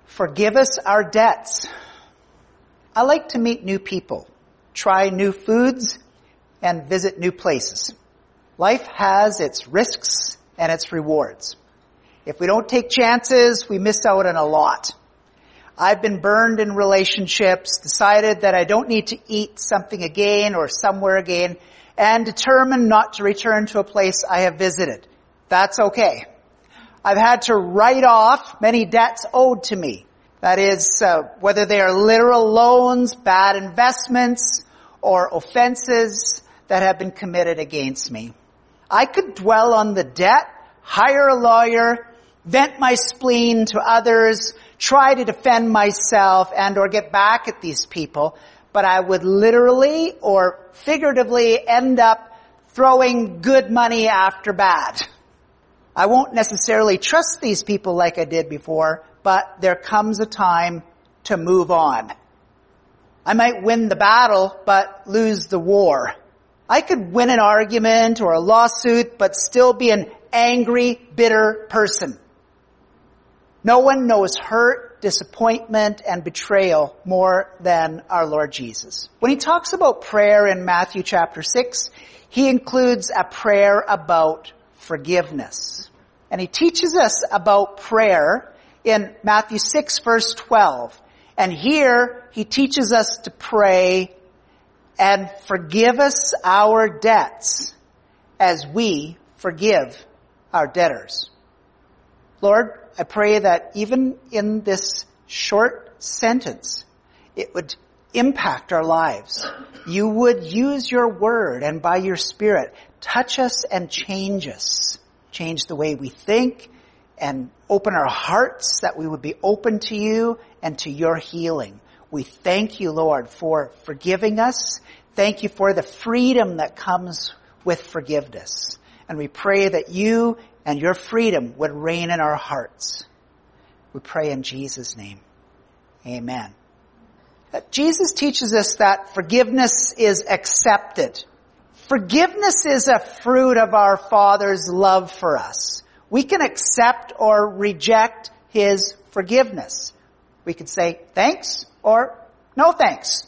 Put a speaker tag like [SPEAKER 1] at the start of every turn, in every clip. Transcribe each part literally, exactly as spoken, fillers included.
[SPEAKER 1] Forgive us our debts. I like to meet new people, try new foods, and visit new places. Life has its risks and its rewards. If we don't take chances, we miss out on a lot. I've been burned in relationships, decided that I don't need to eat something again or somewhere again, and determined not to return to a place I have visited. That's okay. I've had to write off many debts owed to me. That is, uh, whether they are literal loans, bad investments, or offenses that have been committed against me. I could dwell on the debt, hire a lawyer, vent my spleen to others, try to defend myself and or get back at these people, but I would literally or figuratively end up throwing good money after bad. I won't necessarily trust these people like I did before, but there comes a time to move on. I might win the battle, but lose the war. I could win an argument or a lawsuit, but still be an angry, bitter person. No one knows hurt, disappointment, and betrayal more than our Lord Jesus. When he talks about prayer in Matthew chapter six, he includes a prayer about forgiveness. And he teaches us about prayer in Matthew six verse twelve. And here he teaches us to pray, and forgive us our debts as we forgive our debtors. Lord, I pray that even in this short sentence, it would impact our lives. You would use your word and by your Spirit touch us and change us. Change the way we think and open our hearts that we would be open to you and to your healing. We thank you, Lord, for forgiving us. Thank you for the freedom that comes with forgiveness. And we pray that you and your freedom would reign in our hearts. We pray in Jesus' name. Amen. Jesus teaches us that forgiveness is accepted. Forgiveness is a fruit of our Father's love for us. We can accept or reject his forgiveness. We could say thanks or no thanks.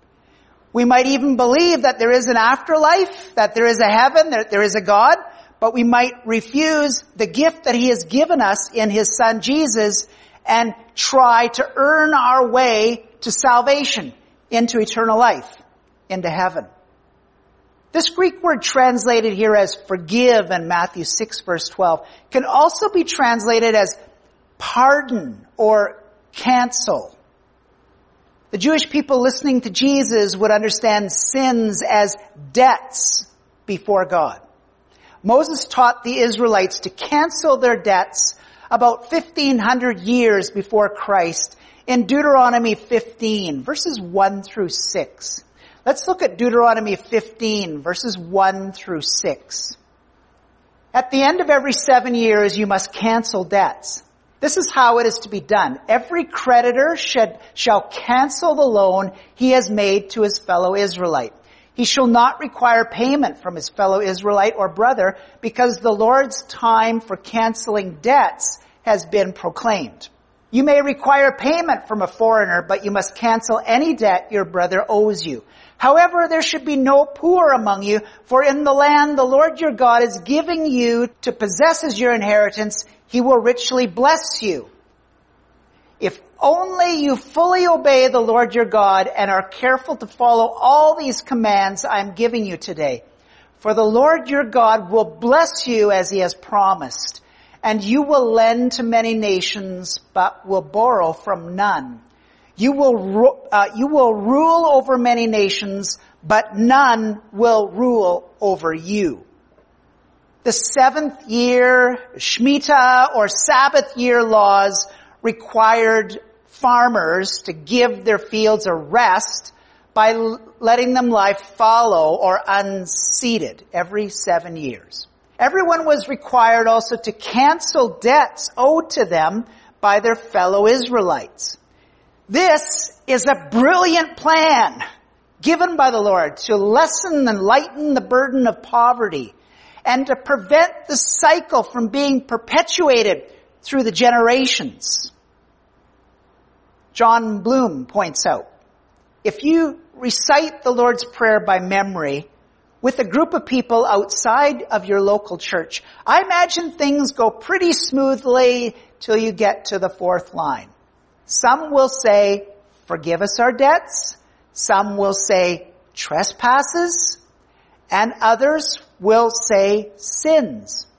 [SPEAKER 1] We might even believe that there is an afterlife, that there is a heaven, that there is a God, but we might refuse the gift that he has given us in his Son Jesus and try to earn our way to salvation, into eternal life, into heaven. This Greek word translated here as forgive in Matthew six verse twelve can also be translated as pardon or cancel. The Jewish people listening to Jesus would understand sins as debts before God. Moses taught the Israelites to cancel their debts about fifteen hundred years before Christ in Deuteronomy fifteen, verses one through six. Let's look at Deuteronomy fifteen, verses one through six. At the end of every seven years, you must cancel debts. This is how it is to be done. Every creditor should, shall cancel the loan he has made to his fellow Israelite. He shall not require payment from his fellow Israelite or brother, because the Lord's time for canceling debts has been proclaimed. You may require payment from a foreigner, but you must cancel any debt your brother owes you. However, there should be no poor among you, for in the land the Lord your God is giving you to possess as your inheritance, he will richly bless you. If only you fully obey the Lord your God and are careful to follow all these commands I am giving you today. For the Lord your God will bless you as he has promised, and you will lend to many nations, but will borrow from none. You will, uh, you will rule over many nations, but none will rule over you. The seventh year, Shemitah or Sabbath year laws required farmers to give their fields a rest by letting them lie fallow or unseeded every seven years. Everyone was required also to cancel debts owed to them by their fellow Israelites. This is a brilliant plan given by the Lord to lessen and lighten the burden of poverty and to prevent the cycle from being perpetuated through the generations. John Bloom points out, if you recite the Lord's Prayer by memory with a group of people outside of your local church, I imagine things go pretty smoothly till you get to the fourth line. Some will say, forgive us our debts. Some will say, trespasses. And others will say, sins.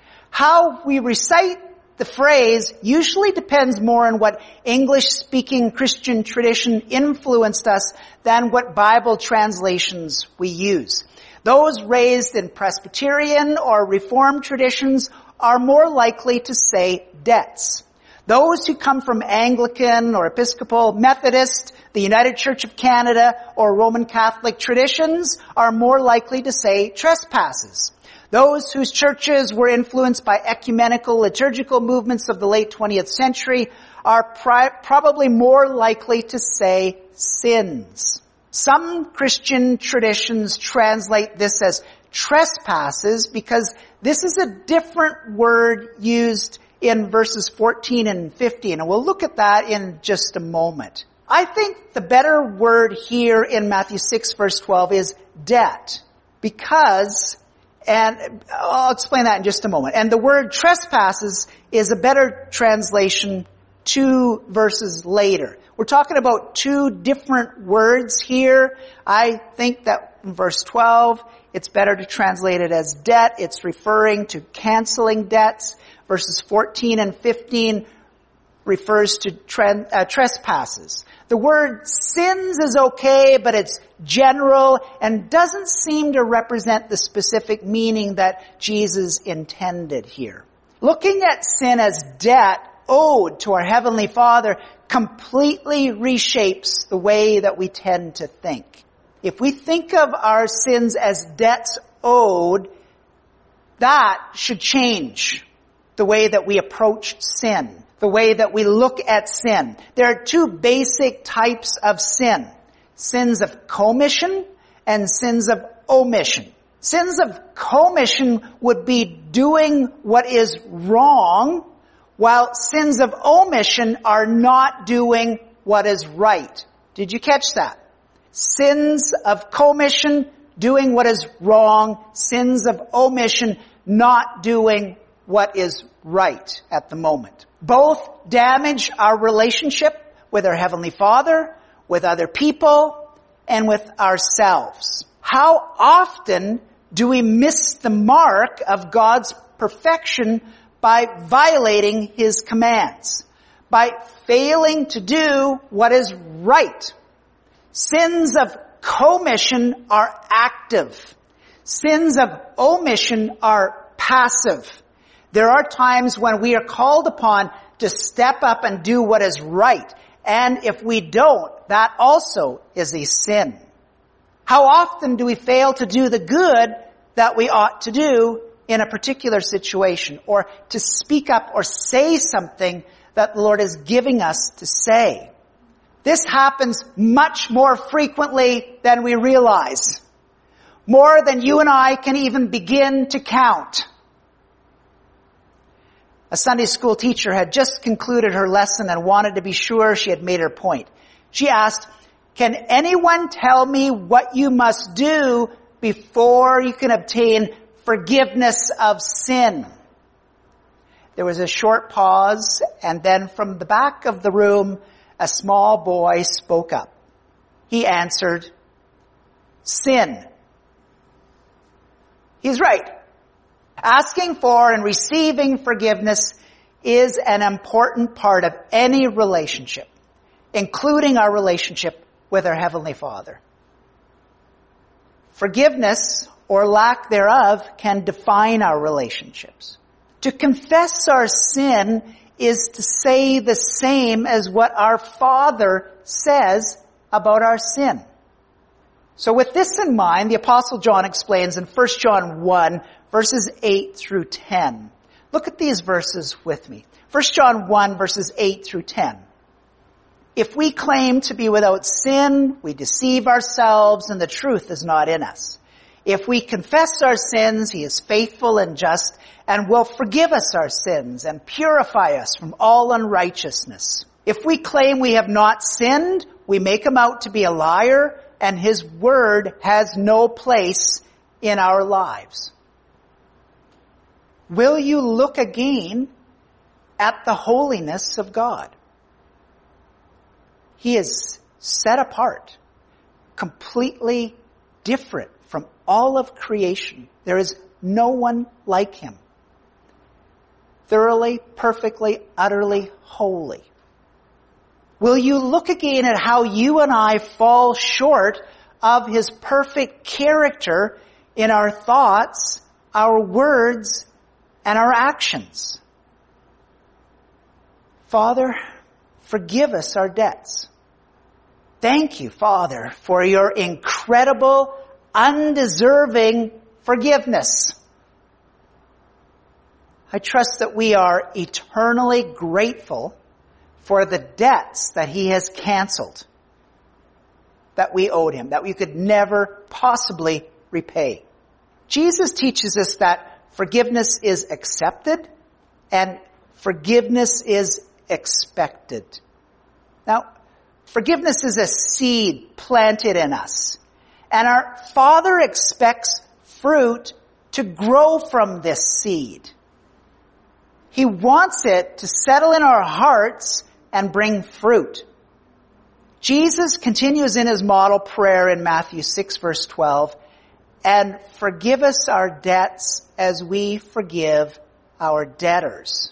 [SPEAKER 1] How we recite the phrase usually depends more on what English-speaking Christian tradition influenced us than what Bible translations we use. Those raised in Presbyterian or Reformed traditions are more likely to say debts. Those who come from Anglican or Episcopal, Methodist, the United Church of Canada, or Roman Catholic traditions are more likely to say trespasses. Those whose churches were influenced by ecumenical liturgical movements of the late twentieth century are pri- probably more likely to say sins. Some Christian traditions translate this as trespasses because this is a different word used in verses fourteen and fifteen, and we'll look at that in just a moment. I think the better word here in Matthew six verse twelve is debt, because, and I'll explain that in just a moment, and the word trespasses is a better translation two verses later. We're talking about two different words here. I think that in verse twelve, it's better to translate it as debt. It's referring to canceling debts. Verses fourteen and fifteen refers to tre- uh, trespasses. The word sins is okay, but it's general and doesn't seem to represent the specific meaning that Jesus intended here. Looking at sin as debt owed to our Heavenly Father completely reshapes the way that we tend to think. If we think of our sins as debts owed, that should change the way that we approach sin, the way that we look at sin. There are two basic types of sin: sins of commission and sins of omission. Sins of commission would be doing what is wrong, while sins of omission are not doing what is right. Did you catch that? Sins of commission, doing what is wrong. Sins of omission, not doing what is right at the moment. Both damage our relationship with our Heavenly Father, with other people, and with ourselves. How often do we miss the mark of God's perfection by violating His commands, by failing to do what is right? Sins of commission are active. Sins of omission are passive. There are times when we are called upon to step up and do what is right. And if we don't, that also is a sin. How often do we fail to do the good that we ought to do in a particular situation, or to speak up or say something that the Lord is giving us to say? This happens much more frequently than we realize. More than you and I can even begin to count. A Sunday school teacher had just concluded her lesson and wanted to be sure she had made her point. She asked, "Can anyone tell me what you must do before you can obtain forgiveness of sin?" There was a short pause, and then from the back of the room, a small boy spoke up. He answered, "Sin." He's right. Asking for and receiving forgiveness is an important part of any relationship, including our relationship with our Heavenly Father. Forgiveness, or lack thereof, can define our relationships. To confess our sin is to say the same as what our Father says about our sin. So with this in mind, the Apostle John explains in First John one, verses eight through ten. Look at these verses with me. First John one, verses eight through ten. If we claim to be without sin, we deceive ourselves and the truth is not in us. If we confess our sins, He is faithful and just and will forgive us our sins and purify us from all unrighteousness. If we claim we have not sinned, we make him out to be a liar, and his word has no place in our lives. Will you look again at the holiness of God? He is set apart, completely different from all of creation. There is no one like him. Thoroughly, perfectly, utterly holy. Will you look again at how you and I fall short of his perfect character in our thoughts, our words, and our actions? Father, forgive us our debts. Thank you, Father, for your incredible, undeserving forgiveness. I trust that we are eternally grateful for the debts that he has canceled, that we owed him, that we could never possibly repay. Jesus teaches us that forgiveness is accepted and forgiveness is expected. Now, forgiveness is a seed planted in us, and our Father expects fruit to grow from this seed. He wants it to settle in our hearts and bring fruit. Jesus continues in his model prayer in Matthew six verse twelve, and forgive us our debts as we forgive our debtors.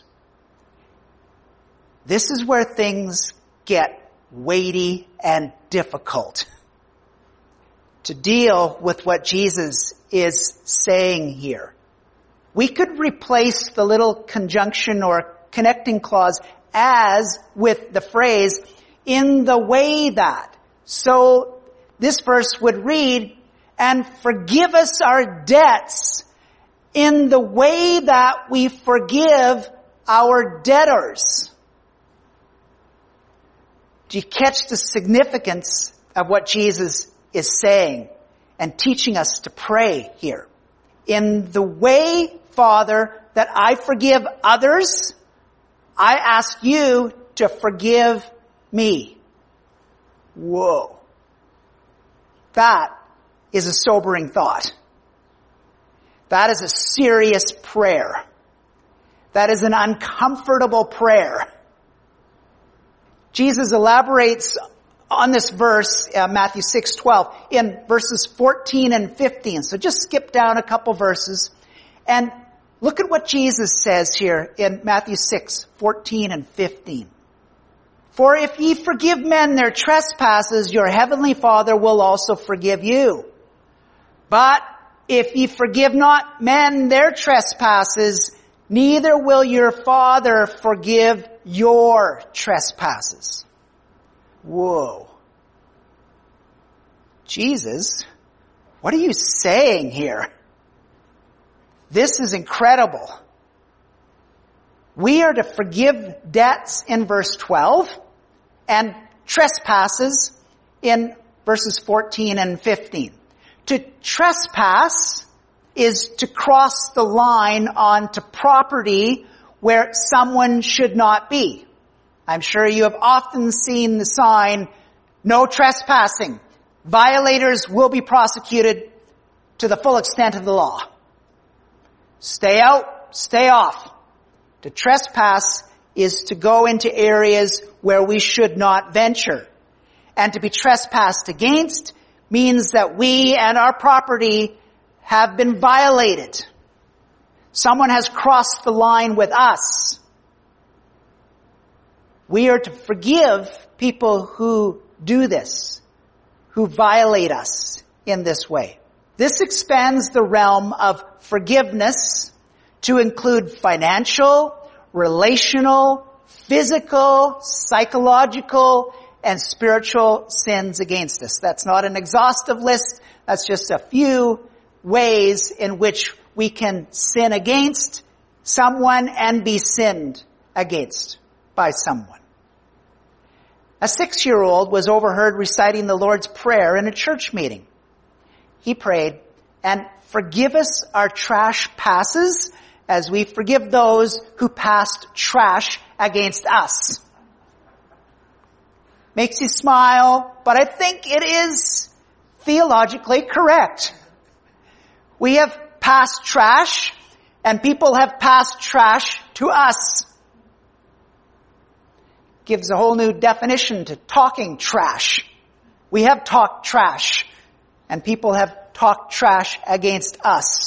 [SPEAKER 1] This is where things get weighty and difficult. To deal with what Jesus is saying here. We could replace the little conjunction or connecting clause as with the phrase, in the way that. So this verse would read, and forgive us our debts in the way that we forgive our debtors. Do you catch the significance of what Jesus is saying and teaching us to pray here? In the way, Father, that I forgive others, I ask you to forgive me. Whoa. That is a sobering thought. That is a serious prayer. That is an uncomfortable prayer. Jesus elaborates on this verse, uh, Matthew six twelve, in verses fourteen and fifteen. So just skip down a couple verses and look at what Jesus says here in Matthew six fourteen and fifteen. For if ye forgive men their trespasses, your heavenly Father will also forgive you. But if ye forgive not men their trespasses, neither will your Father forgive your trespasses. Whoa. Jesus, what are you saying here? This is incredible. We are to forgive debts in verse twelve and trespasses in verses fourteen and fifteen. To trespass is to cross the line onto property where someone should not be. I'm sure you have often seen the sign, no trespassing. Violators will be prosecuted to the full extent of the law. Stay out, stay off. To trespass is to go into areas where we should not venture. And to be trespassed against means that we and our property have been violated. Someone has crossed the line with us. We are to forgive people who do this, who violate us in this way. This expands the realm of forgiveness to include financial, relational, physical, psychological, and spiritual sins against us. That's not an exhaustive list. That's just a few ways in which we can sin against someone and be sinned against by someone. A six-year-old was overheard reciting the Lord's Prayer in a church meeting. He prayed, and forgive us our trash passes as we forgive those who passed trash against us. makes you smile, but I think it is theologically correct. We have passed trash, and people have passed trash to us. Gives a whole new definition to talking trash. We have talked trash, and people have talked trash against us.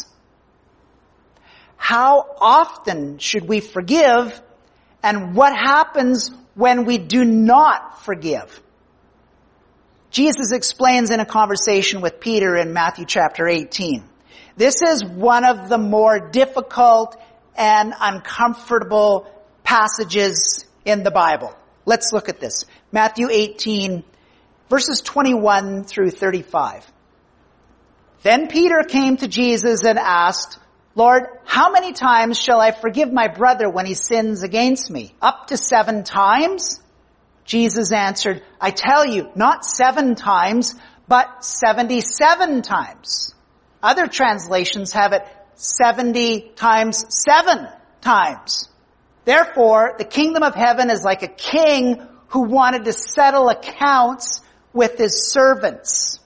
[SPEAKER 1] How often should we forgive, and what happens when we do not forgive? Jesus explains in a conversation with Peter in Matthew chapter eighteen. This is one of the more difficult and uncomfortable passages in the Bible. Let's look at this. Matthew eighteen, verses twenty-one through thirty-five. Then Peter came to Jesus and asked, Lord, how many times shall I forgive my brother when he sins against me? Up to seven times? Jesus answered, I tell you, not seven times, but seventy-seven times. Other translations have it seventy times seven times. Therefore, the kingdom of heaven is like a king who wanted to settle accounts with his servants.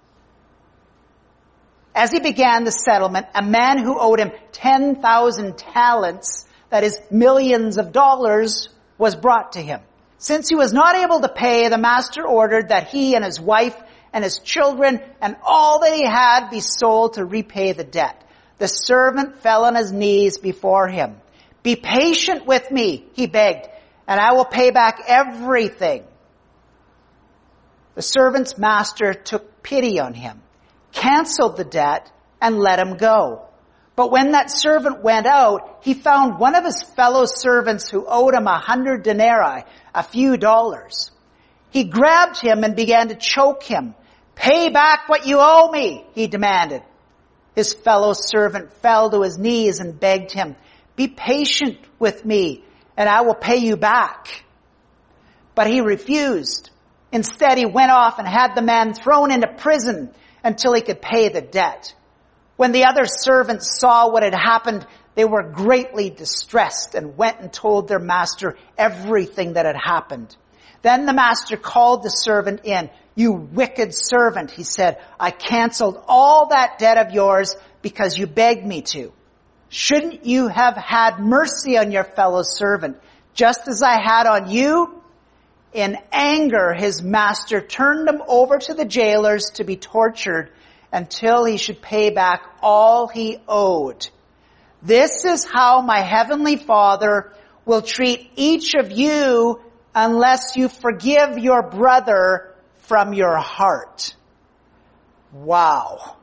[SPEAKER 1] As he began the settlement, a man who owed him ten thousand talents, that is millions of dollars, was brought to him. Since he was not able to pay, the master ordered that he and his wife and his children and all that he had be sold to repay the debt. The servant fell on his knees before him. Be patient with me, he begged, and I will pay back everything. The servant's master took pity on him, canceled the debt, and let him go. But when that servant went out, he found one of his fellow servants who owed him a hundred denarii, a few dollars. He grabbed him and began to choke him. Pay back what you owe me, he demanded. His fellow servant fell to his knees and begged him, be patient with me, and I will pay you back. But he refused. Instead, he went off and had the man thrown into prison until he could pay the debt. When the other servants saw what had happened, they were greatly distressed and went and told their master everything that had happened. Then the master called the servant in. You wicked servant, he said, I canceled all that debt of yours because you begged me to. Shouldn't you have had mercy on your fellow servant, just as I had on you? In anger, his master turned him over to the jailers to be tortured until he should pay back all he owed. This is how my heavenly Father will treat each of you unless you forgive your brother from your heart. Wow.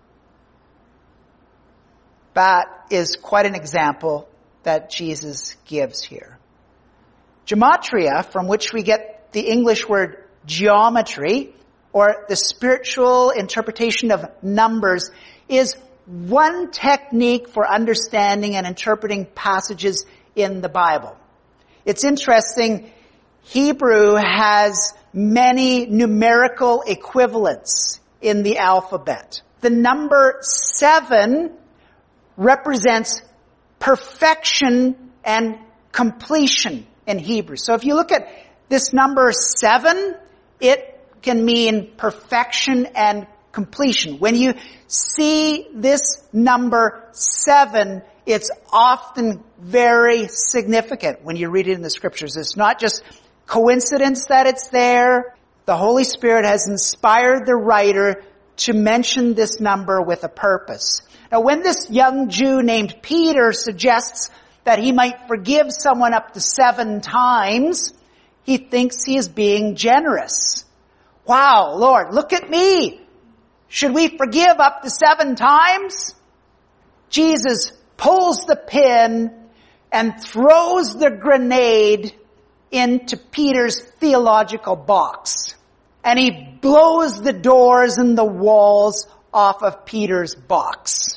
[SPEAKER 1] That is quite an example that Jesus gives here. Gematria, from which we get the English word geometry, or the spiritual interpretation of numbers, is one technique for understanding and interpreting passages in the Bible. It's interesting, Hebrew has many numerical equivalents in the alphabet. The number seven represents perfection and completion in Hebrew. So if you look at this number seven, it can mean perfection and completion. When you see this number seven, it's often very significant when you read it in the scriptures. It's not just coincidence that it's there. The Holy Spirit has inspired the writer to mention this number with a purpose. Now, when this young Jew named Peter suggests that he might forgive someone up to seven times, he thinks he is being generous. Wow, Lord, look at me. Should we forgive up to seven times? Jesus pulls the pin and throws the grenade into Peter's theological box. And he blows the doors and the walls off of Peter's box.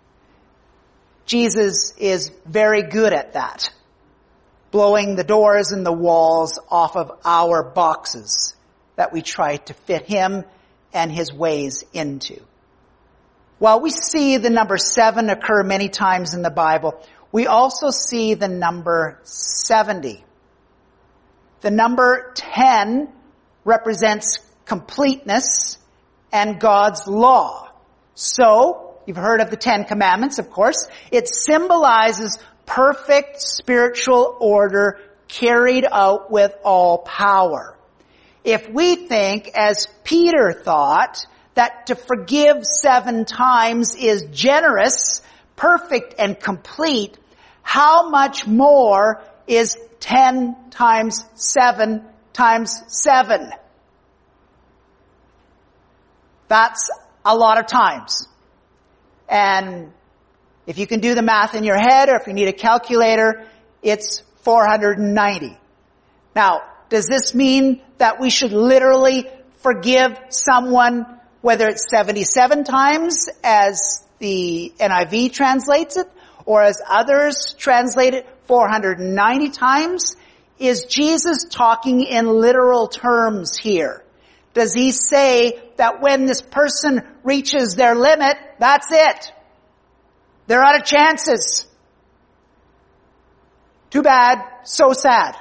[SPEAKER 1] Jesus is very good at that. Blowing the doors and the walls off of our boxes that we try to fit him and his ways into. While we see the number seven occur many times in the Bible, we also see the number seventy. The number ten represents completeness and God's law. So, you've heard of the Ten Commandments, of course. It symbolizes perfect spiritual order carried out with all power. If we think, as Peter thought, that to forgive seven times is generous, perfect, and complete, how much more is ten times seven times seven? That's a lot of times. And if you can do the math in your head, or if you need a calculator, it's four hundred ninety. Now, does this mean that we should literally forgive someone, whether it's seventy-seven times, as the N I V translates it, or as others translate it, four hundred ninety times? Is Jesus talking in literal terms here? Does he say that when this person reaches their limit, that's it? They're out of chances. Too bad, so sad.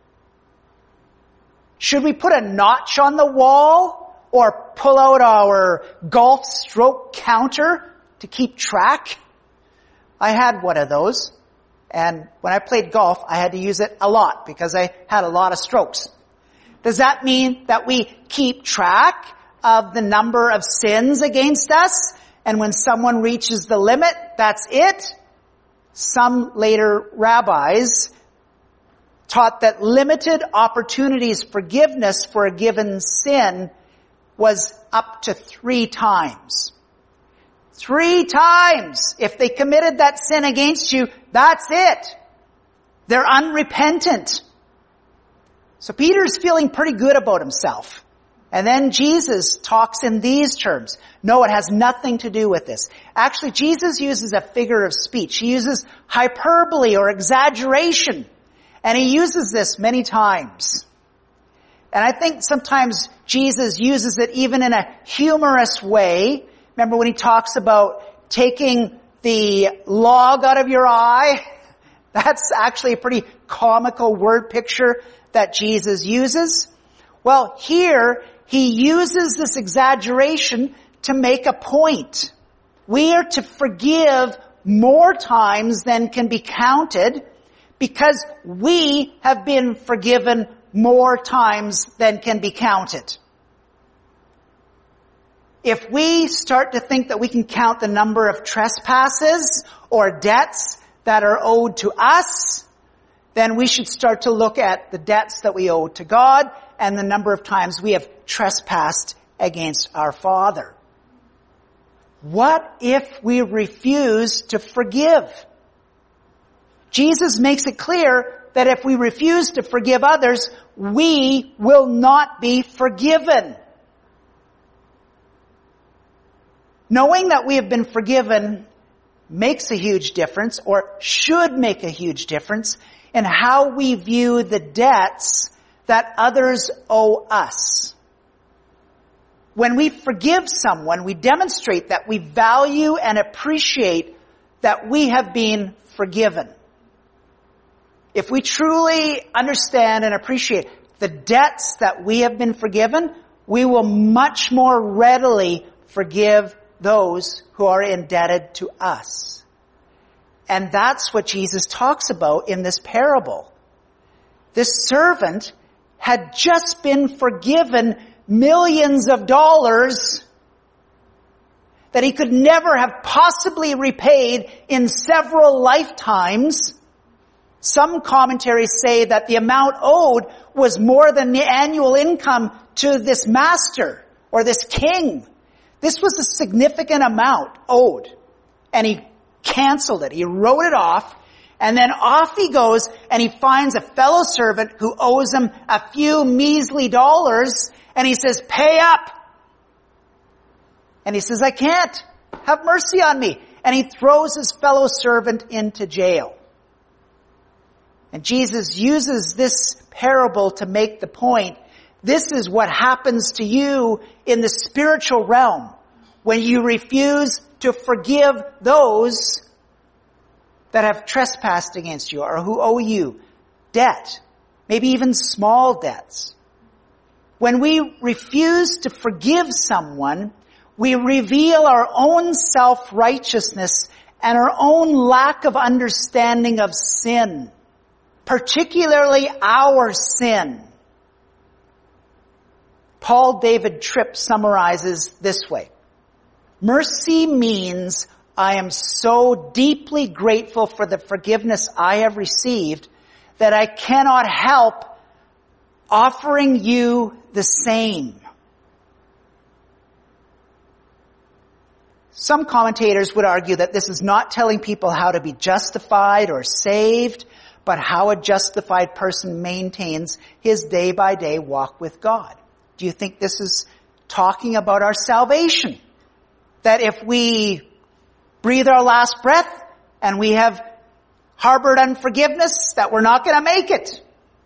[SPEAKER 1] Should we put a notch on the wall or pull out our golf stroke counter to keep track? I had one of those, and when I played golf, I had to use it a lot because I had a lot of strokes. Does that mean that we keep track of the number of sins against us, and when someone reaches the limit, that's it? Some later rabbis taught that limited opportunities for forgiveness for a given sin was up to three times. Three times! If they committed that sin against you, that's it. They're unrepentant. So Peter's feeling pretty good about himself. And then Jesus talks in these terms. No, it has nothing to do with this. Actually, Jesus uses a figure of speech. He uses hyperbole or exaggeration. And he uses this many times. And I think sometimes Jesus uses it even in a humorous way. Remember when he talks about taking the log out of your eye? That's actually a pretty comical word picture that Jesus uses. Well, here he uses this exaggeration to make a point. We are to forgive more times than can be counted because we have been forgiven more times than can be counted. If we start to think that we can count the number of trespasses or debts that are owed to us, then we should start to look at the debts that we owe to God and the number of times we have trespassed against our Father. What if we refuse to forgive? Jesus makes it clear that if we refuse to forgive others, we will not be forgiven. Knowing that we have been forgiven makes a huge difference, or should make a huge difference, in how we view the debts that others owe us. When we forgive someone, we demonstrate that we value and appreciate that we have been forgiven. If we truly understand and appreciate the debts that we have been forgiven, we will much more readily forgive those who are indebted to us. And that's what Jesus talks about in this parable. This servant had just been forgiven millions of dollars that he could never have possibly repaid in several lifetimes. Some commentaries say that the amount owed was more than the annual income to this master or this king. This was a significant amount owed. And he canceled it. He wrote it off. And then off he goes and he finds a fellow servant who owes him a few measly dollars. And he says, pay up. And he says, I can't. Have mercy on me. And he throws his fellow servant into jail. And Jesus uses this parable to make the point. This is what happens to you in the spiritual realm when you refuse to forgive those that have trespassed against you or who owe you debt, maybe even small debts. When we refuse to forgive someone, we reveal our own self-righteousness and our own lack of understanding of sin, particularly our sin. Paul David Tripp summarizes this way: mercy means I am so deeply grateful for the forgiveness I have received that I cannot help offering you the same. Some commentators would argue that this is not telling people how to be justified or saved, but how a justified person maintains his day-by-day walk with God. Do you think this is talking about our salvation? That if we breathe our last breath and we have harbored unforgiveness, that we're not going to make it?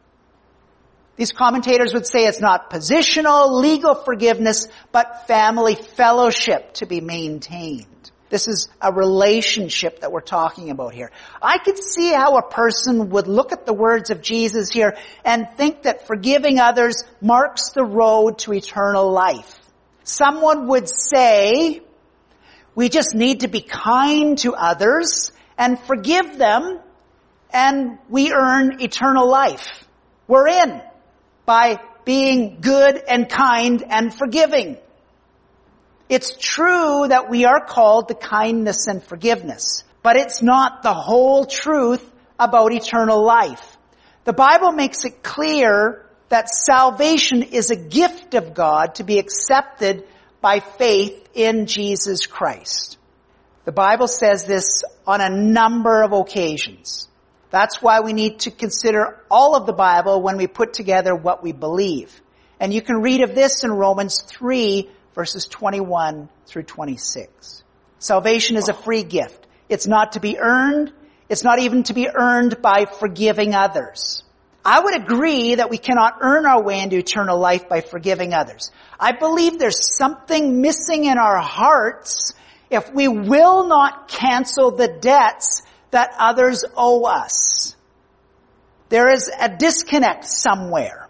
[SPEAKER 1] These commentators would say it's not positional, legal forgiveness, but family fellowship to be maintained. This is a relationship that we're talking about here. I could see how a person would look at the words of Jesus here and think that forgiving others marks the road to eternal life. Someone would say, we just need to be kind to others and forgive them, and we earn eternal life. We're in by being good and kind and forgiving. It's true that we are called to kindness and forgiveness, but it's not the whole truth about eternal life. The Bible makes it clear that salvation is a gift of God to be accepted by faith in Jesus Christ. The Bible says this on a number of occasions. That's why we need to consider all of the Bible when we put together what we believe. And you can read of this in Romans three, verses twenty-one through twenty-six. Salvation is a free gift. It's not to be earned. It's not even to be earned by forgiving others. I would agree that we cannot earn our way into eternal life by forgiving others. I believe there's something missing in our hearts if we will not cancel the debts that others owe us. There is a disconnect somewhere.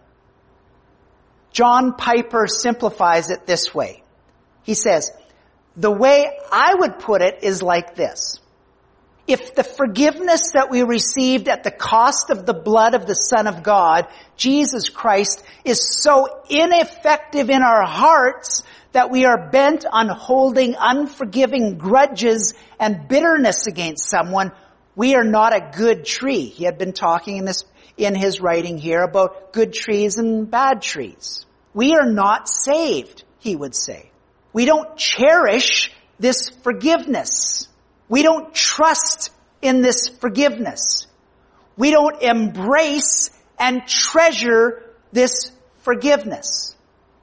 [SPEAKER 1] John Piper simplifies it this way. He says, the way I would put it is like this. If the forgiveness that we received at the cost of the blood of the Son of God, Jesus Christ, is so ineffective in our hearts that we are bent on holding unforgiving grudges and bitterness against someone, we are not a good tree. He had been talking in this, in his writing here about good trees and bad trees. We are not saved, he would say. We don't cherish this forgiveness. We don't trust in this forgiveness. We don't embrace and treasure this forgiveness.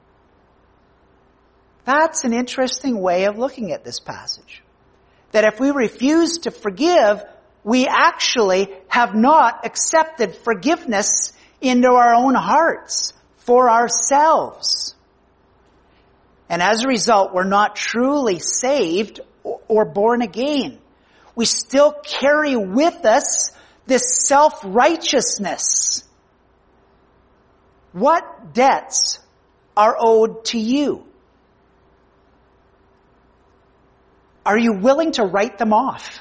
[SPEAKER 1] That's an interesting way of looking at this passage. That if we refuse to forgive, we actually have not accepted forgiveness into our own hearts for ourselves. And as a result, we're not truly saved or born again. We still carry with us this self-righteousness. What debts are owed to you? Are you willing to write them off?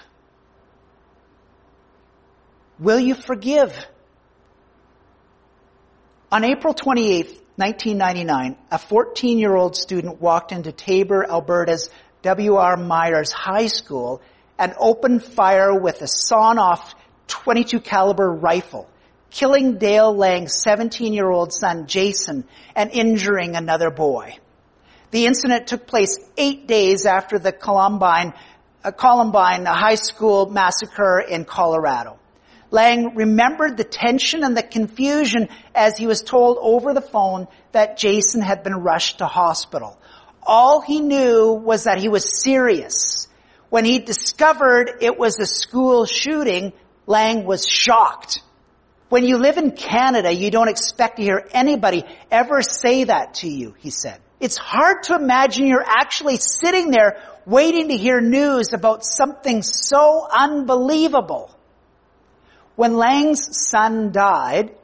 [SPEAKER 1] Will you forgive? On April twenty-eighth, nineteen ninety-nine, a fourteen-year-old student walked into Taber, Alberta's W R Myers High School and opened fire with a sawn-off twenty-two caliber rifle, killing Dale Lang's seventeen-year-old son Jason and injuring another boy. The incident took place eight days after the Columbine, uh, Columbine High School massacre in Colorado. Lang remembered the tension and the confusion as he was told over the phone that Jason had been rushed to hospital. All he knew was that he was serious. When he discovered it was a school shooting, Lang was shocked. When you live in Canada, you don't expect to hear anybody ever say that to you, he said. It's hard to imagine you're actually sitting there waiting to hear news about something so unbelievable. When Lang's son died,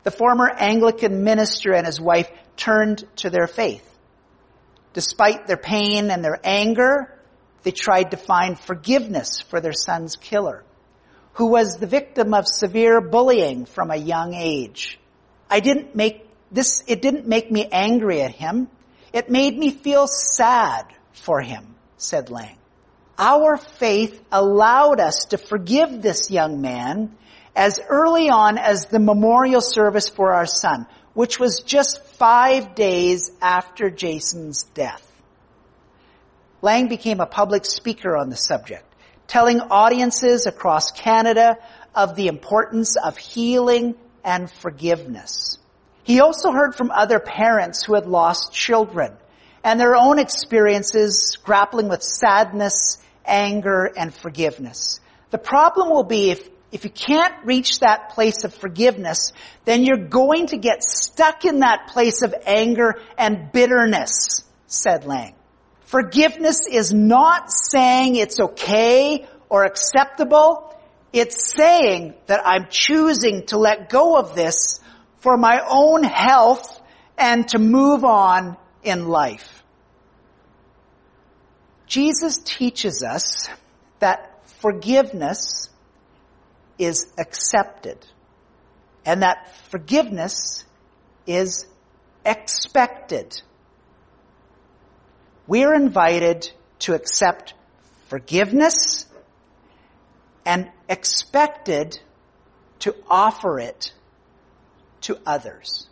[SPEAKER 1] The former Anglican minister and his wife turned to their faith. Despite their pain and their anger, they tried to find forgiveness for their son's killer, who was the victim of severe bullying from a young age. I didn't make this, it didn't make me angry at him. It made me feel sad for him, said Lang. Our faith allowed us to forgive this young man as early on as the memorial service for our son, which was just five days after Jason's death. Lang became a public speaker on the subject, telling audiences across Canada of the importance of healing and forgiveness. He also heard from other parents who had lost children and their own experiences grappling with sadness, anger, and forgiveness. The problem will be if, if you can't reach that place of forgiveness, then you're going to get stuck in that place of anger and bitterness, said Lang. Forgiveness is not saying it's okay or acceptable. It's saying that I'm choosing to let go of this for my own health and to move on in life. Jesus teaches us that forgiveness is accepted and that forgiveness is expected. We're invited to accept forgiveness and expected to offer it to others.